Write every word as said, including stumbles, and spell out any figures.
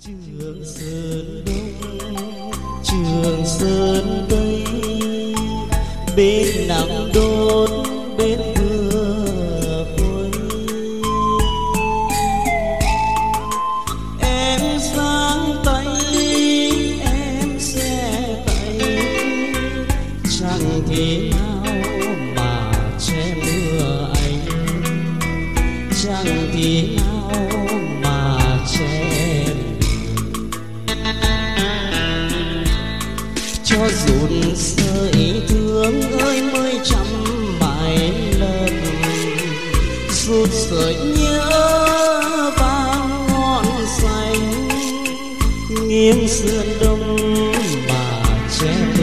Trường Sơn Đông, Trường Sơn Tây, bên nắng đốt bên vừa phơi. Em giang tay em xe tay, chẳng thể nào mà che mưa anh, chẳng thể nào mà che cho dùn sợi thương ơi mới trăm bài lần rút sợi nhớ vang ngọn xanh nghiêng sườn đông mà che